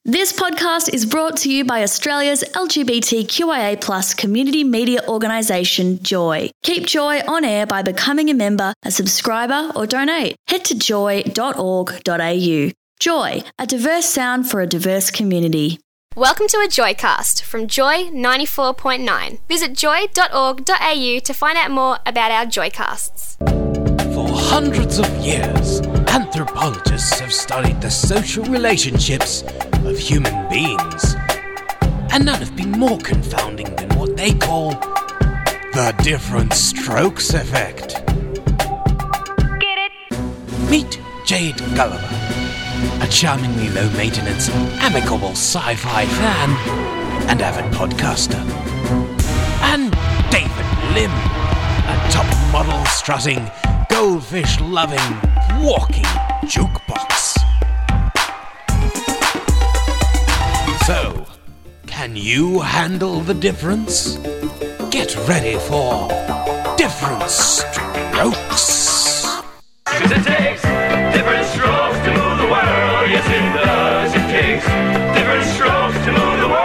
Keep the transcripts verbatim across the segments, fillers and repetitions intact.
This podcast is brought to you by Australia's L G B T Q I A plus community media organisation, Joy. Keep Joy on air by becoming a member, a subscriber or donate. Head to joy dot org dot a u. Joy, a diverse sound for a diverse community. Welcome to a Joycast from Joy ninety-four point nine. Visit joy dot org dot a u to find out more about our Joycasts. For hundreds of years, anthropologists have studied the social relationships of human beings, and none have been more confounding than what they call the different strokes effect. Get it? Meet Jade Gulliver, a charmingly low-maintenance, amicable sci-fi fan and avid podcaster. And David Lim, a top-model strutting, goldfish-loving, walking jukebox. So, can you handle the difference? Get ready for Different Strokes. 'Cause it takes different strokes to move the world. Yes, it does. It takes different strokes to move the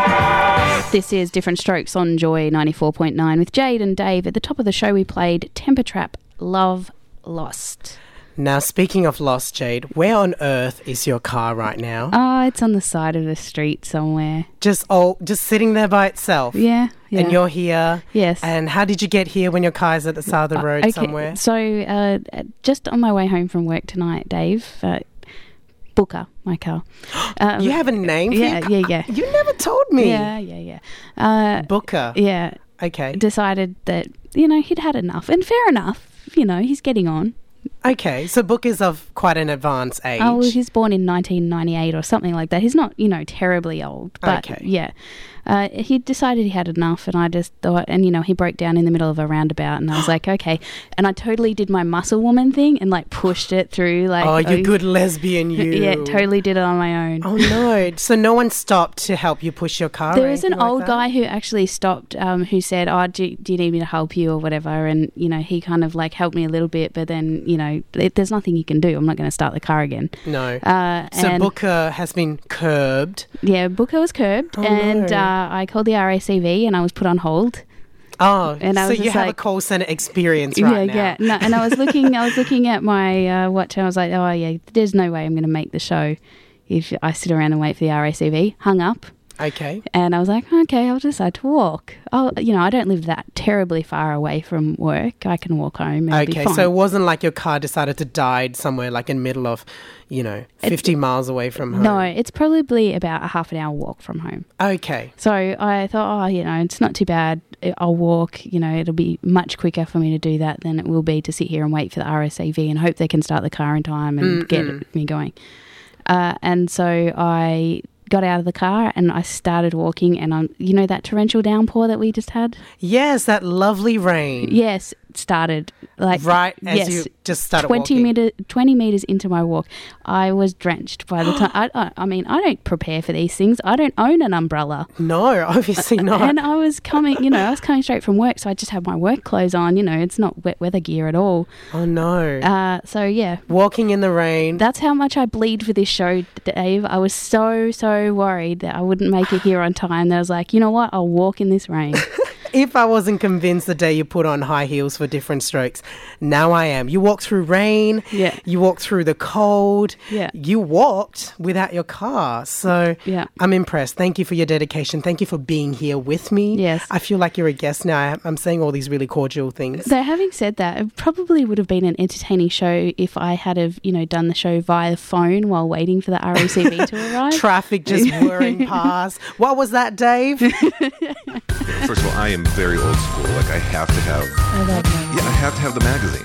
world. This is Different Strokes on Joy ninety-four point nine with Jade and Dave. At the top of the show, we played Temper Trap, Love Lost. Now, speaking of lost, Jade, where on earth is your car right now? Oh, it's on the side of the street somewhere. Just oh, just sitting there by itself? Yeah, yeah. And you're here? Yes. And how did you get here when your car's at the side of the road okay, somewhere? So, uh, just on my way home from work tonight, Dave, uh, Booker, my car. Um, you have a name for yeah, your car? yeah, yeah. You never told me. Yeah, yeah, yeah. Uh, Booker? Yeah. Okay. Decided that, you know, he'd had enough. And fair enough, you know, he's getting on. Okay, so Booker's of quite an advanced age. Oh, well, he's born in nineteen ninety-eight or something like that. He's not, you know, terribly old. But, Okay. yeah. Uh, he decided he had enough, and I just thought, and, you know, he broke down in the middle of a roundabout, and I was like, okay. And I totally did my muscle woman thing and, like, pushed it through. Like, oh, you good lesbian, you. Yeah, totally did it on my own. Oh, no. So no one stopped to help you push your car? There or was an anything like old that? guy who actually stopped, um, who said, oh, do, do you need me to help you or whatever? And, you know, he kind of, like, helped me a little bit, but then, you know, it, there's nothing you can do. I'm not going to start the car again. No. Uh, so and Booker has been curbed. Yeah, Booker was curbed, Oh, and no. uh, I called the R A C V and I was put on hold. Oh, And I so was you just have a like- call centre experience right yeah, now. yeah. No, and I was looking, I was looking at my uh, watch, and I was like, oh yeah, there's no way I'm going to make the show if I sit around and wait for the R A C V. Hung up. Okay. And I was like, okay, I'll decide to walk. Oh, you know, I don't live that terribly far away from work. I can walk home and it'll be Okay, fine. so it wasn't like your car decided to die somewhere like in the middle of, you know, fifty miles away from home. No, it's probably about a half an hour walk from home. Okay. So I thought, oh, you know, it's not too bad. I'll walk, you know, it'll be much quicker for me to do that than it will be to sit here and wait for the R S A V and hope they can start the car in time and Mm-mm. get me going. Uh, and so I got out of the car and I started walking, and I'm, you know, that torrential downpour that we just had? Yes, that lovely rain. Yes, it started. Like, Right as yes, you just started twenty walking. meter, twenty meters into my walk, I was drenched by the time. I, I, I mean, I don't prepare for these things. I don't own an umbrella. No, obviously not. And I was coming, you know, I was coming straight from work, so I just had my work clothes on. You know, it's not wet weather gear at all. Oh, no. Uh, so yeah, Walking in the rain. that's how much I bleed for this show, Dave. I was so so worried that I wouldn't make it here on time. That I was like, you know what? I'll walk in this rain. If I wasn't convinced the day you put on high heels for Different Strokes, now I am. You walked through rain. Yeah. You walked through the cold. Yeah. You walked without your car. So Yeah. I'm impressed. Thank you for your dedication. Thank you for being here with me. Yes. I feel like you're a guest now. I- I'm saying all these really cordial things. So having said that, it probably would have been an entertaining show if I had have, you know, done the show via phone while waiting for the R A C V to arrive. Traffic just whirring past. What was that, Dave? First of all, I am very old school. Like, I have to have, I love that. yeah, I have to have the magazine.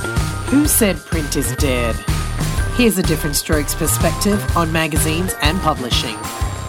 Who said print is dead? Here's a Different Strokes perspective on magazines and publishing.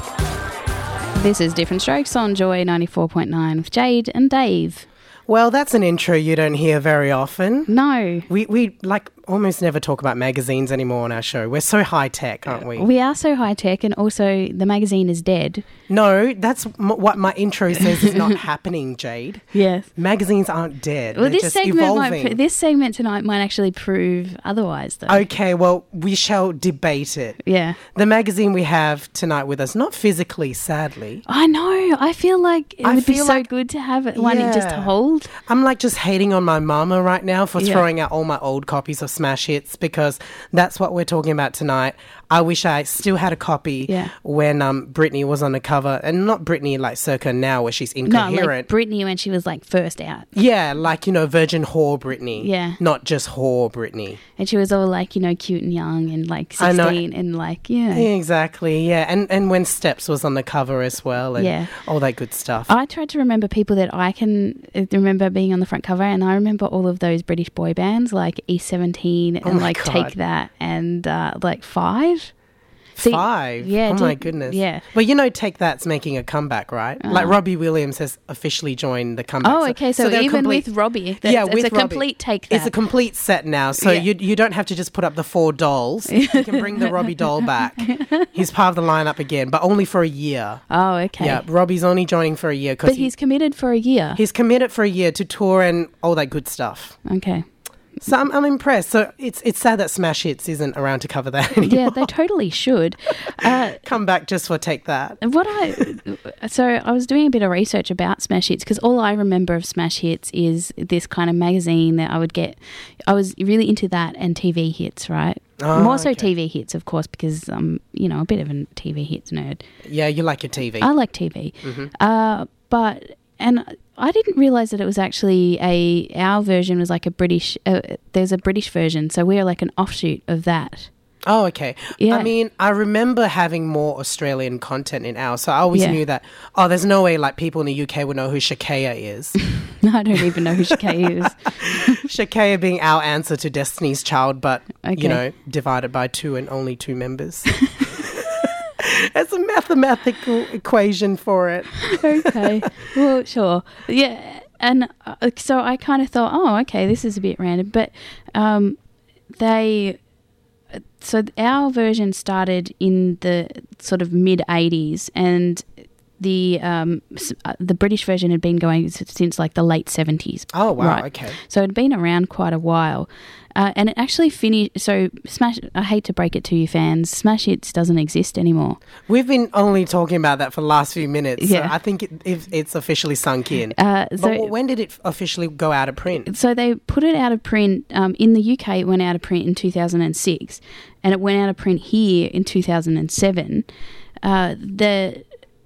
This is Different Strokes on Joy ninety-four point nine with Jade and Dave. Well, that's an intro you don't hear very often. No. We, we like, almost never talk about magazines anymore on our show. We're so high tech, aren't we? We are so high tech, and also the magazine is dead. No, that's m- what my intro says is not happening, Jade. Yes. Magazines aren't dead. Well, They're this just segment evolving. might, this segment tonight might actually prove otherwise, though. Okay, well, we shall debate it. Yeah. The magazine we have tonight with us, not physically, sadly. I know. I feel like it I would be feel so like- good to have it one Yeah. just to hold. I'm like just hating on my mama right now for Yeah. throwing out all my old copies of Smash Hits, because that's what we're talking about tonight. I wish I still had a copy Yeah. when um, Britney was on the cover, and not Britney like circa now where she's No, incoherent. like Britney when she was like first out. yeah, like, you know, Virgin Whore Britney. Yeah. Not just Whore Britney. And she was all like, you know, cute and young and like I know. sixteen and like, yeah. Yeah, exactly, yeah. And and when Steps was on the cover as well, and Yeah. all that good stuff. I tried to remember people that I can uh, remember being on the front cover, and I remember all of those British boy bands like E seventeen Oh and my like God. Take That and uh, like Five. See, Five? yeah, Oh my did- goodness. yeah. Well, you know, Take That's making a comeback, right? Like Robbie Williams has officially joined the comeback. Oh, okay. So, they're even complete- with Robbie, that's, yeah, it's with a Robbie. complete Take That. It's a complete set now, so Yeah. you you don't have to just put up the four dolls. You can bring the Robbie doll back. He's part of the lineup again, but only for a year. oh, okay. Yeah, Robbie's only joining for a year because But he's committed for a year. he's committed for a year to tour and all that good stuff. Okay. So I'm, I'm impressed. So it's it's sad that Smash Hits isn't around to cover that anymore. Yeah, they totally should. Uh, Come back just for Take That. what I so I was doing a bit of research about Smash Hits, because all I remember of Smash Hits is this kind of magazine that I would get. I was really into that and T V hits, right? Oh, More so okay. T V hits, of course, because I'm you know a bit of a T V hits nerd. Yeah, you like your T V. I like T V, uh, but and I didn't realize that it was actually a our version was like a British. Uh, there's a British version, so we're like an offshoot of that. Oh, okay. Yeah. I mean, I remember having more Australian content in ours, so I always Yeah. knew that, oh, there's no way like people in the U K would know who Shakaya is. I don't even know who Shakay is. Shakaya being our answer to Destiny's Child, but, Okay. you know, divided by two and only two members. It's a mathematical equation for it. Okay. Well, sure. Yeah. And uh, so I kind of thought, oh, okay, this is a bit random. But um, they, so our version started in the sort of mid eighties, and the um, s- uh, the British version had been going s- since like the late seventies. Oh, wow, Right. okay. So it had been around quite a while. Uh, and it actually finished. So Smash, I hate to break it to you fans, Smash Hits doesn't exist anymore. We've been only talking about that for the last few minutes, Yeah. so I think it, if it's officially sunk in. Uh, but so- w- when did it officially go out of print? So they put it out of print um, in the U K. It went out of print in two thousand six, and it went out of print here in two thousand seven. Uh, the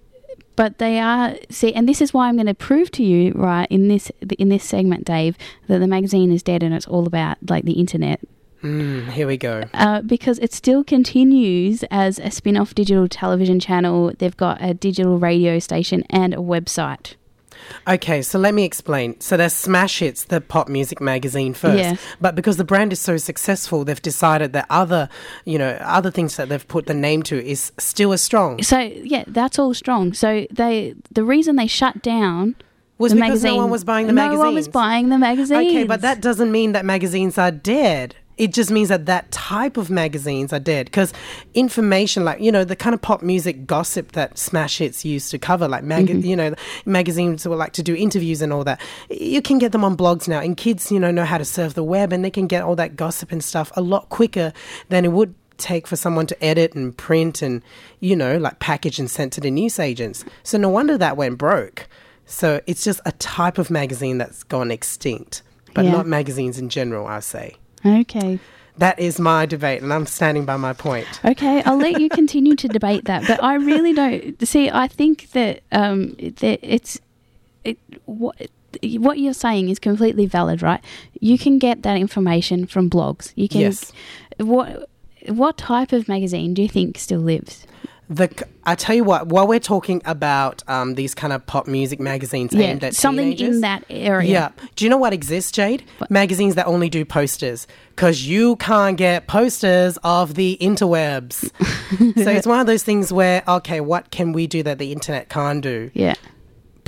but they are see, and this is why I'm going to prove to you, right, in this in this segment, Dave, that the magazine is dead and it's all about like the internet. Mm, here we go. Uh, because it still continues as a spin-off digital television channel. They've got a digital radio station and a website. Okay, so let me explain. So there's Smash Hits, the pop music magazine first. Yeah. But because the brand is so successful, they've decided that other, you know, other things that they've put the name to is still as strong. So yeah, that's all strong. So they the reason they shut down Was the because magazine, no one was buying the no magazines. one was buying the magazines. Okay, but that doesn't mean that magazines are dead. It just means that that type of magazines are dead, because information, like, you know, the kind of pop music gossip that Smash Hits used to cover, like, mag- Mm-hmm. you know, magazines were like to do interviews and all that. You can get them on blogs now, and kids, you know, know how to surf the web, and they can get all that gossip and stuff a lot quicker than it would take for someone to edit and print and, you know, like package and send to the news agents. So no wonder that went broke. So it's just a type of magazine that's gone extinct, but Yeah. not magazines in general, I say. Okay. That is my debate, and I'm standing by my point. Okay, I'll let you continue to debate that, but I really don't see. I think that um, that it's it, what what you're saying is completely valid, right? You can get that information from blogs. You can. Yes. What what type of magazine do you think still lives? The c- I tell you what, while we're talking about um, these kind of pop music magazines Yeah, aimed at something teenagers, in that area. Yeah. Do you know what exists, Jade? Magazines that only do posters, because you can't get posters of the interwebs. So it's one of those things where, okay, what can we do that the internet can't do? Yeah.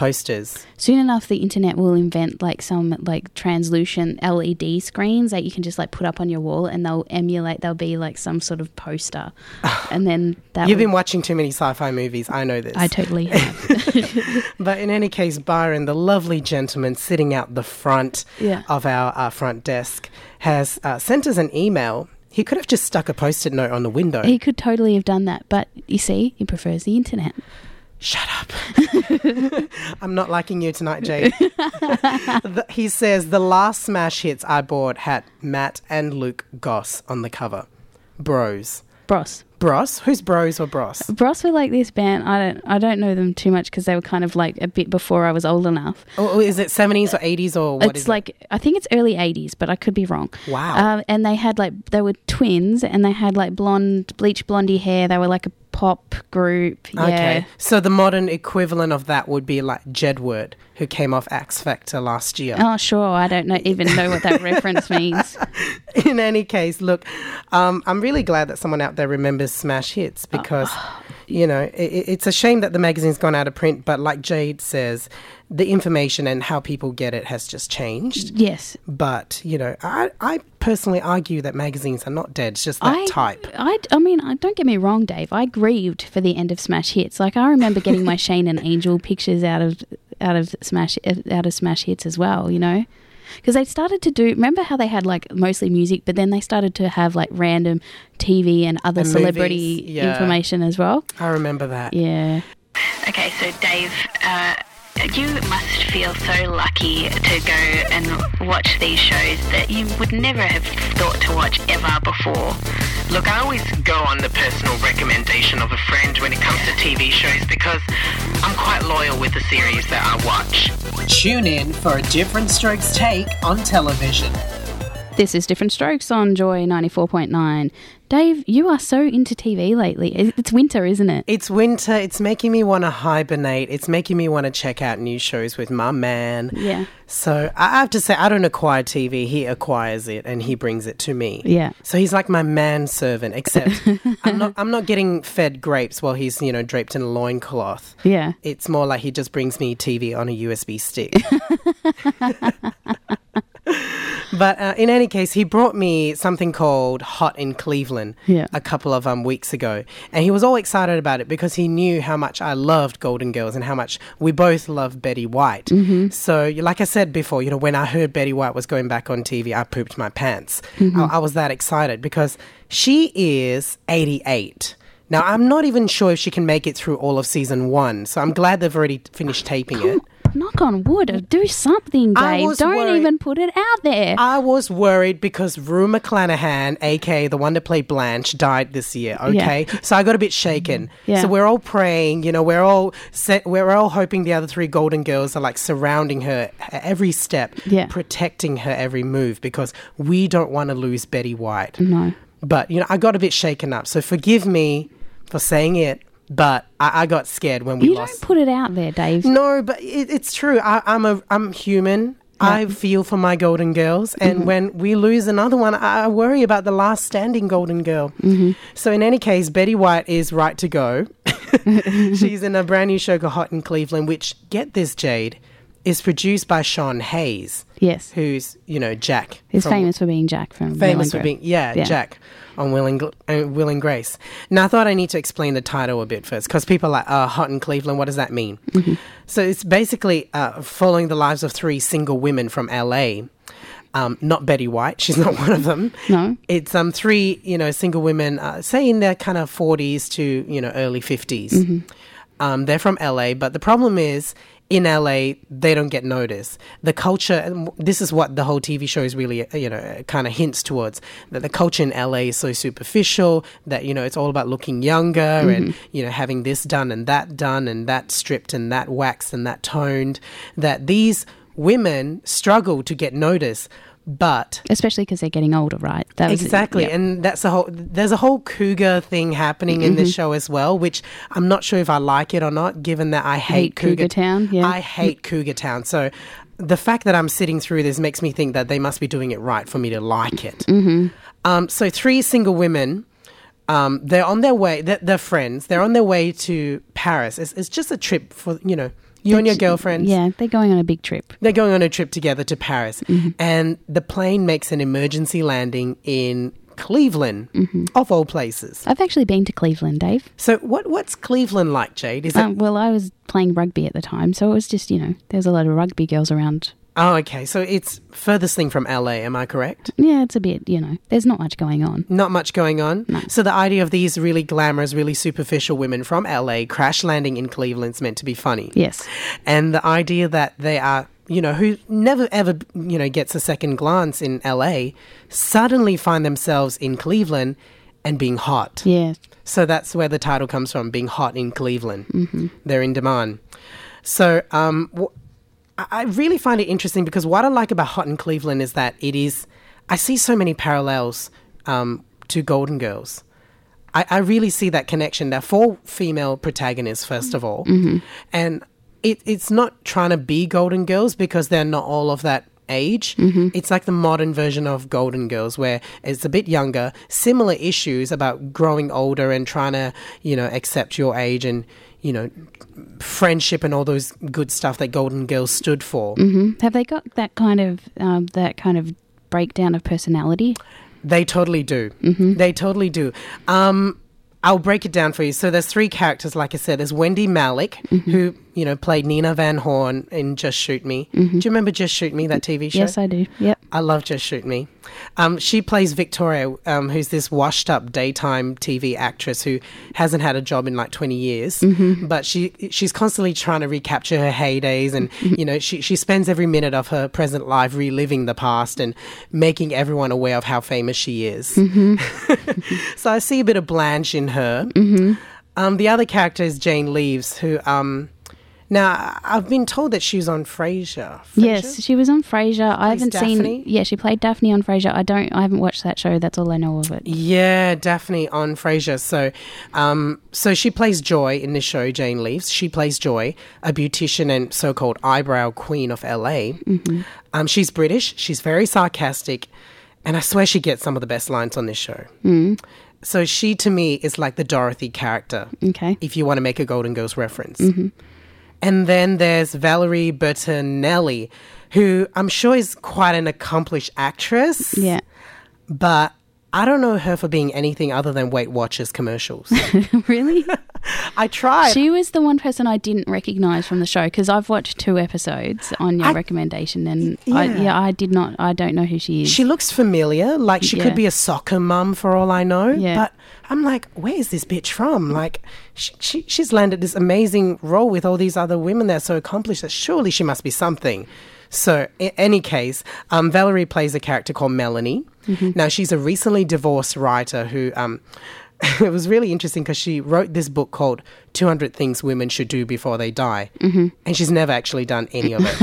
posters. Soon enough, the internet will invent like some like translucent L E D screens that you can just like put up on your wall, and they'll emulate. They'll be like some sort of poster, and then that. You've will, been watching too many sci-fi movies. I know this. I totally have. But in any case, Byron, the lovely gentleman sitting out the front Yeah. of our, our front desk, has uh, sent us an email. He could have just stuck a post-it note on the window. He could totally have done that, but you see, he prefers the internet. Shut up. I'm not liking you tonight, Jade. The- he says, the last smash hits I bought had Matt and Luke Goss on the cover. Bros. Bros. Bros? Who's Bros or Bros? Bros were like this band. I don't. I don't know them too much because they were kind of like a bit before I was old enough. Oh, is it seventies or eighties or what it's is like it? I think it's early eighties, but I could be wrong. Wow. Um, and they had like they were twins, and they had like blonde, bleach blondie hair. They were like a pop group. Yeah. Okay. So the modern equivalent of that would be like Jedward, who came off X Factor last year. Oh, sure. I don't know even know what that reference means. In any case, look, um, I'm really glad that someone out there remembers smash hits because, you know, it, it's a shame that the magazine's gone out of print. But like Jade says, the information and how people get it has just changed. Yes. But, you know, I, I personally argue that magazines are not dead. It's just that I, type. I, I mean, I, don't get me wrong, Dave. I grieved for the end of Smash Hits. Like I remember getting my Shane and Angel pictures out of out of Smash out of Smash Hits as well. You know, because they started to do. Remember how they had like mostly music, but then they started to have like random T V and other And celebrity movies, yeah. information as well. I remember that. Yeah. Okay, so Dave, uh, you must feel so lucky to go and watch these shows that you would never have thought to watch ever before. Look, I always go on the personal recommendation of a friend when it comes to T V shows because I'm quite loyal with the series that I watch. Tune in for a Different Strokes take on television. This is Different Strokes on Joy ninety-four point nine. Dave, you are so into T V lately. It's winter, isn't it? It's winter. It's making me want to hibernate. It's making me want to check out new shows with my man. Yeah. So I have to say, I don't acquire T V. He acquires it and he brings it to me. Yeah. So he's like my manservant, except I'm not I'm not getting fed grapes while he's, you know, draped in a loincloth. Yeah. It's more like he just brings me T V on a U S B stick. But uh, in any case, he brought me something called Hot in Cleveland Yeah. a couple of um, weeks ago. And he was all excited about it because he knew how much I loved Golden Girls and how much we both love Betty White. Mm-hmm. So like I said before, you know, when I heard Betty White was going back on T V, I pooped my pants. Mm-hmm. I, I was that excited because she is eighty-eight. Now, I'm not even sure if she can make it through all of season one. So I'm glad they've already finished taping it. Knock on wood. Do something, I Dave. was Don't worried- even put it out there. I was worried because Rue McClanahan, aka the one that played Blanche, died this year. Okay, Yeah. so I got a bit shaken. Yeah. So we're all praying. You know, we're all set. We're all hoping the other three Golden Girls are like surrounding her at every step, Yeah. protecting her every move because we don't want to lose Betty White. No. But you know, I got a bit shaken up. So forgive me for saying it, but I, I got scared when we You lost. don't put it out there, Dave. No, but it, it's true. I, I'm a I'm human. I feel for my Golden Girls, and Mm-hmm. when we lose another one, I, I worry about the last standing Golden Girl. Mm-hmm. So in any case, Betty White is right to go. She's in a brand new show called Hot in Cleveland, which, get this, Jade, is produced by Sean Hayes, Yes. who's, you know, Jack. He's from- famous for being Jack from Will Famous and for Grace. being, yeah, Yeah. Jack on Will and, Gl- uh, Will and Grace. Now, I thought I need to explain the title a bit first because people are like, uh, Hot in Cleveland, what does that mean? Mm-hmm. So it's basically uh, following the lives of three single women from L A. Um, not Betty White, she's not one of them. No. It's um three, you know, single women, uh, say in their kind of forties to, you know, early fifties. Mm-hmm. Um, they're from L A, but the problem is, in L A, they don't get noticed. The culture, and this is what the whole T V show is really, uh, you know, kind of hints towards, that the culture in L A is so superficial that, you know, it's all about looking younger and, you know, having this done and that done and that stripped and that waxed and that toned, that these women struggle to get noticed. But Especially because they're getting older, right? That was- exactly, yeah. and that's a whole. There's a whole cougar thing happening in this show as well, which I'm not sure if I like it or not. Given that I hate, Hate Cougar Town, yeah. I hate Cougar Town. So the fact that I'm sitting through this makes me think that they must be doing it right for me to like it. Mm-hmm. Um, so three single women. Um, they're on their way. They're, they're friends. They're on their way to Paris. It's, it's just a trip for, you know, You and your Which- girlfriends. Yeah, they're going on a big trip. They're going on a trip together to Paris. Mm-hmm. And the plane makes an emergency landing in Cleveland, Mm-hmm. of all places. I've actually been to Cleveland, Dave. So what what's Cleveland like, Jade? Is it... Um, well, I was playing rugby at the time, so it was just, you know, there's a lot of rugby girls around. Oh, okay. So it's furthest thing from L A, am I correct? Yeah, it's a bit, you know, there's not much going on. Not much going on. No. So the idea of these really glamorous, really superficial women from L A crash landing in Cleveland is meant to be funny. Yes. And the idea that they are, you know, who never ever, you know, gets a second glance in L A, suddenly find themselves in Cleveland and being hot. Yeah. So that's where the title comes from, being hot in Cleveland. Mm-hmm. They're in demand. So um, w- I I really find it interesting because what I like about Hot in Cleveland is that it is, I see so many parallels um, to Golden Girls. I, I really see that connection. There are four female protagonists, first of all. Mm-hmm. And it, it's not trying to be Golden Girls because they're not all of that age. Mm-hmm. It's like the modern version of Golden Girls where it's a bit younger, similar issues about growing older and trying to, you know, accept your age and, you know, friendship and all those good stuff that Golden Girls stood for. hmm Have they got that kind of um, that kind of breakdown of personality? They totally do. Mm-hmm. They totally do. Um, I'll break it down for you. So there's three characters, like I said. There's Wendy Malick, Mm-hmm. who, you know, played Nina Van Horn in Just Shoot Me. Do you remember Just Shoot Me, that T V show? Yes, I do. Yep. I love Just Shoot Me. Um, she plays Victoria, um, who's this washed-up daytime T V actress who hasn't had a job in like twenty years, Mm-hmm. but she she's constantly trying to recapture her heydays, and you know she she spends every minute of her present life reliving the past and making everyone aware of how famous she is. Mm-hmm. So I see a bit of Blanche in her. Mm-hmm. Um, the other character is Jane Leeves, who um, now I've been told that she was on Frasier. Frasier? Yes, she was on Frasier. I haven't Daphne? seen. Yeah, she played Daphne on Frasier. I don't. I haven't watched that show. That's all I know of it. Yeah, Daphne on Frasier. So, um, so she plays Joy in this show, Jane Leaves. She plays Joy, a beautician and so-called eyebrow queen of L A. Mm-hmm. Um, she's British. She's very sarcastic, and I swear she gets some of the best lines on this show. Mm. So she, to me, is like the Dorothy character, Okay. if you want to make a Golden Girls reference. Mm-hmm. And then there's Valerie Bertinelli, who I'm sure is quite an accomplished actress. Yeah. But I don't know her for being anything other than Weight Watchers commercials. Really? I tried. She was the one person I didn't recognise from the show because I've watched two episodes on your I- recommendation, and I, Yeah. yeah, I did not. I don't know who she is. She looks familiar, like she Yeah. could be a soccer mum for all I know. Yeah. But I'm like, where is this bitch from? Like, she, she she's landed this amazing role with all these other women that are so accomplished that surely she must be something. So, in any case, um, Valerie plays a character called Melanie. Mm-hmm. Now, she's a recently divorced writer who. Um, it was really interesting because she wrote this book called two hundred Things Women Should Do Before They Die. Mm-hmm. And she's never actually done any of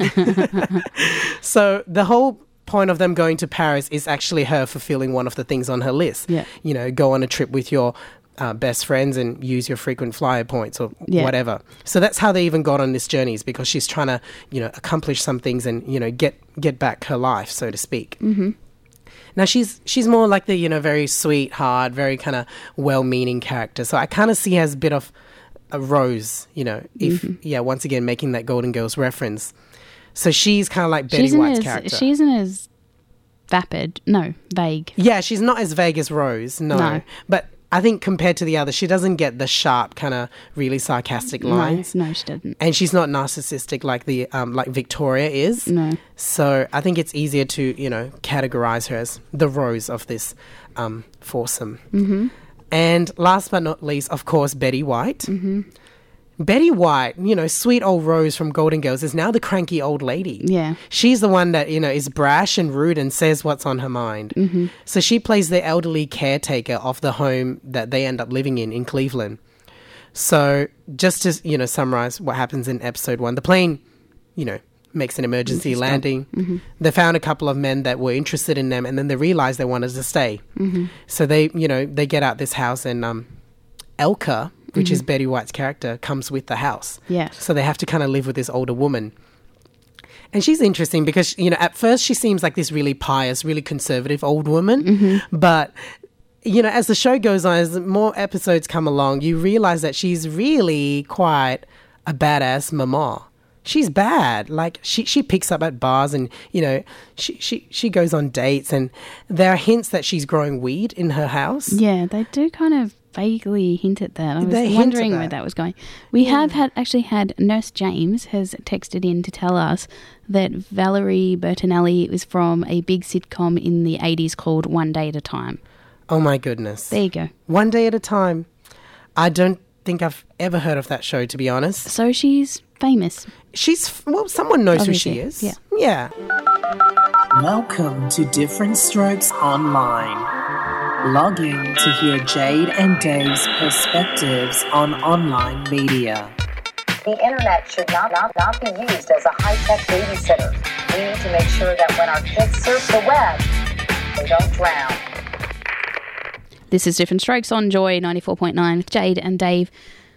it. So the whole point of them going to Paris is actually her fulfilling one of the things on her list. Yeah. You know, go on a trip with your uh, best friends and use your frequent flyer points or Yeah. whatever. So that's how they even got on this journey, is because she's trying to, you know, accomplish some things and, you know, get get back her life, so to speak. Mm-hmm. Now she's she's more like the, you know, very sweetheart, very kind of well-meaning character. So I kind of see her as a bit of a Rose, you know, if Mm-hmm. yeah, once again making that Golden Girls reference. So she's kind of like Betty She isn't White's as character. she isn't as vapid. No, vague. Yeah, she's not as vague as Rose, no. No. But I think compared to the others, she doesn't get the sharp kind of really sarcastic lines. No, no, she didn't. And she's not narcissistic like the um, like Victoria is. No. So I think it's easier to, you know, categorize her as the Rose of this um, foursome. Mm-hmm. And last but not least, of course, Betty White. Mm-hmm. Betty White, you know, sweet old Rose from Golden Girls, is now the cranky old lady. Yeah. She's the one that, you know, is brash and rude and says what's on her mind. Mm-hmm. So she plays the elderly caretaker of the home that they end up living in in Cleveland. So just to, you know, summarize what happens in episode one, the plane, you know, makes an emergency Stop. landing. Mm-hmm. They found a couple of men that were interested in them, and then they realized they wanted to stay. Mm-hmm. So they, you know, they get out this house, and um, Elka, which Mm-hmm. is Betty White's character, comes with the house. Yes. So they have to kind of live with this older woman. And she's interesting because, you know, at first she seems like this really pious, really conservative old woman. Mm-hmm. But, you know, as the show goes on, as more episodes come along, you realize that she's really quite a badass mama. She's bad. Like she, she picks up at bars and, you know, she, she, she goes on dates, and there are hints that she's growing weed in her house. Yeah, they do kind of vaguely hint at that. I was They hint at wondering that. where that was going. We have had actually had Nurse James has texted in to tell us that Valerie Bertinelli was from a big sitcom in the eighties called One Day at a Time. Oh my goodness. There you go. One Day at a Time. I don't think I've ever heard of that show, to be honest. So she's famous. She's, well, someone knows Obviously, who she is. yeah. Yeah. Welcome to Different Strokes Online. Log in to hear Jade and Dave's perspectives on online media. The internet should not, not, not be used as a high-tech babysitter. We need to make sure that when our kids surf the web, they don't drown. This is Different Strokes on Joy ninety-four point nine with Jade and Dave.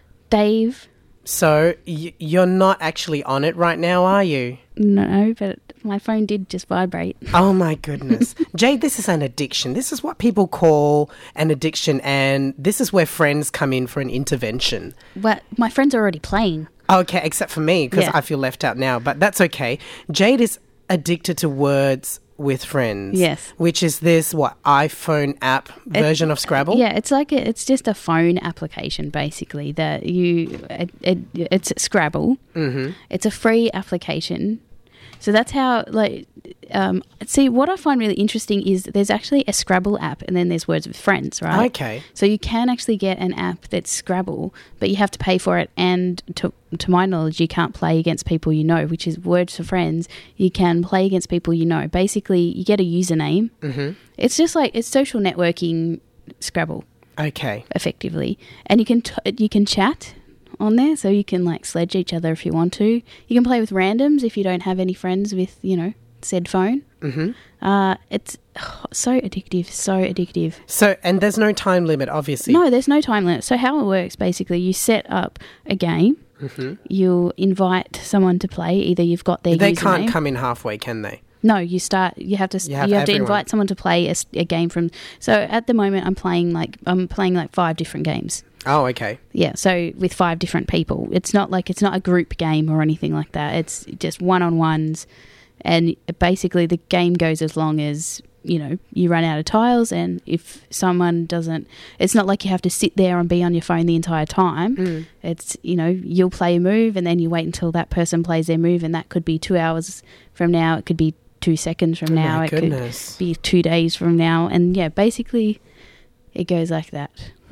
Dave? So y- you're not actually on it right now, are you? No, but my phone did just vibrate. Oh my goodness. Jade, this is an addiction. This is what people call an addiction, and this is where friends come in for an intervention. Well, my friends are already playing. Okay, except for me, because Yeah. I feel left out now, but that's okay. Jade is addicted to Words with Friends. Yes. Which is this, what, iPhone app version of Scrabble? Yeah, it's like a, it's just a phone application basically that you it, it, it's Scrabble. Mm-hmm. It's a free application. So that's how, like, um, see, what I find really interesting is there's actually a Scrabble app and then there's Words with Friends, right? Okay. So you can actually get an app that's Scrabble, but you have to pay for it. And to, to my knowledge, you can't play against people you know, which is Words for Friends. You can play against people you know. Basically, you get a username. Mm-hmm. It's just like, it's social networking Scrabble, Okay. effectively. And you can t- you can chat on there, so you can like sledge each other if you want to. You can play with randoms if you don't have any friends with, you know, said phone. Mm-hmm. Uh, it's oh, so addictive, so addictive. So, and there's no time limit, obviously. No, there's no time limit. So how it works, basically, you set up a game. Mm-hmm. You invite someone to play. Either you've got their They username. can't come in halfway, can they? No, you start. You have to. You You have have, to everyone. invite someone to play a, s- a game from. So at the moment, I'm playing like I'm playing like five different games. Oh, okay. Yeah, so with five different people. It's not like it's not a group game or anything like that. It's just one-on-ones, and basically the game goes as long as, you know, you run out of tiles, and if someone doesn't, it's not like you have to sit there and be on your phone the entire time. Mm. It's, you know, you'll play a move and then you wait until that person plays their move, and that could be two hours from now, it could be two seconds from Oh now, my it goodness. could be two days from now, and yeah, basically it goes like that.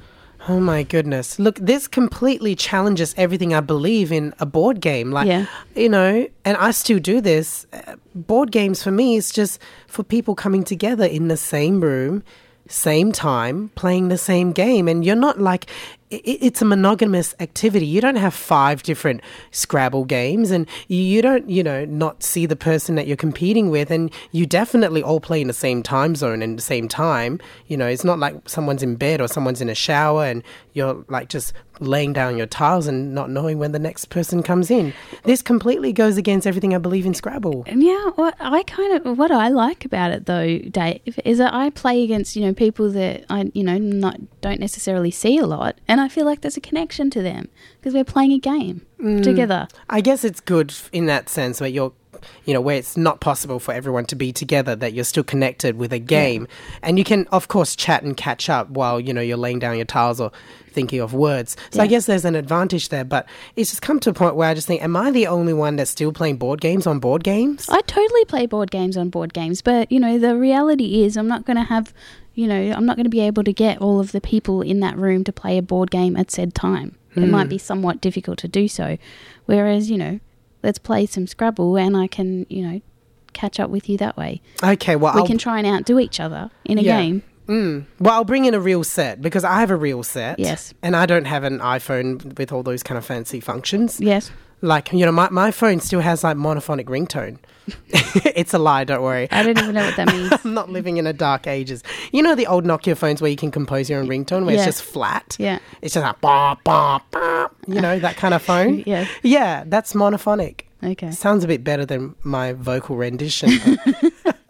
Oh my goodness. Look, this completely challenges everything I believe in a board game. Like, Yeah. you know, and I still do this. Uh, Board games for me is just for people coming together in the same room, same time, playing the same game. And you're not like, i- i- it's a monogamous activity. You don't have five different Scrabble games, and you, you don't, you know, not see the person that you're competing with. And you definitely all play in the same time zone and the same time. You know, it's not like someone's in bed or someone's in a shower and you're like just laying down your tiles and not knowing when the next person comes in. This completely goes against everything I believe in Scrabble. Yeah, what I kind of what I like about it though, Dave, is that I play against, you know, people that I, you know, not don't necessarily see a lot, and I feel like there's a connection to them because we're playing a game together. I guess it's good in that sense where you're, you know, where it's not possible for everyone to be together, that you're still connected with a game. And you can, of course, chat and catch up while, you know, you're laying down your tiles or thinking of words. So I Yeah. guess there's an advantage there. But it's just come to a point where I just think, am I the only one that's still playing board games on board games? I totally play board games on board games, but you know, the reality is I'm not going to have, you know, I'm not going to be able to get all of the people in that room to play a board game at said time. It might be somewhat difficult to do so. Whereas, you know, let's play some Scrabble and I can, you know, catch up with you that way. Okay, well, We I'll, can try and outdo each other in a Yeah. game. Mm. Well, I'll bring in a real set because I have a real set. Yes. And I don't have an iPhone with all those kind of fancy functions. Yes. Like, you know, my, my phone still has like monophonic ringtone. It's a lie, don't worry. I don't even know what that means. I'm not living in a dark ages. You know the old Nokia phones where you can compose your own ringtone where Yeah. it's just flat? Yeah. It's just like, bah, bah, bah, you know, that kind of phone? Yeah. Yeah, that's monophonic. Okay. Sounds a bit better than my vocal rendition.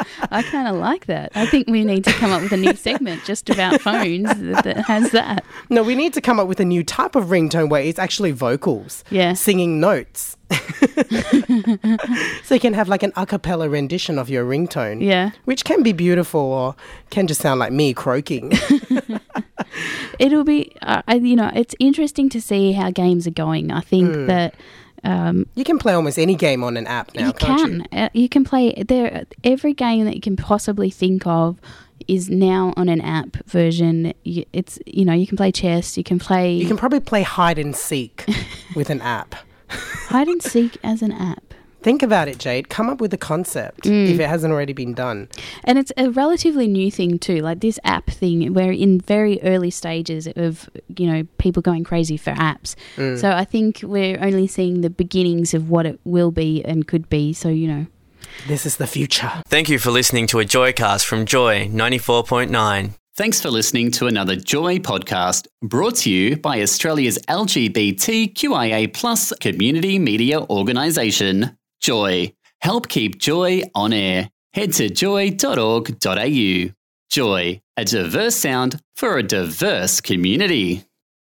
I kind of like that. I think we need to come up with a new segment just about phones that, that has that. No, we need to come up with a new type of ringtone where it's actually vocals, yeah, singing notes. So you can have like an a cappella rendition of your ringtone, yeah, which can be beautiful or can just sound like me croaking. It'll be, uh, you know, it's interesting to see how games are going. I think mm. that um, you can play almost any game on an app now. You can't can. You? Uh, you can play there. Every game that you can possibly think of is now on an app version. It's, you know, you can play chess. You can play. You can probably play hide and seek with an app. Hide and seek as an app. Think about it, Jade. Come up with a concept mm. if it hasn't already been done. And it's a relatively new thing too, like this app thing. We're in very early stages of, you know, people going crazy for apps. Mm. So I think we're only seeing the beginnings of what it will be and could be. So, you know. This is the future. Thank you for listening to a Joycast from Joy ninety-four point nine. Thanks for listening to another Joy podcast brought to you by Australia's L G B T Q I A plus community media organisation, Joy. Help keep Joy on air. Head to joy dot org dot a u. Joy, a diverse sound for a diverse community.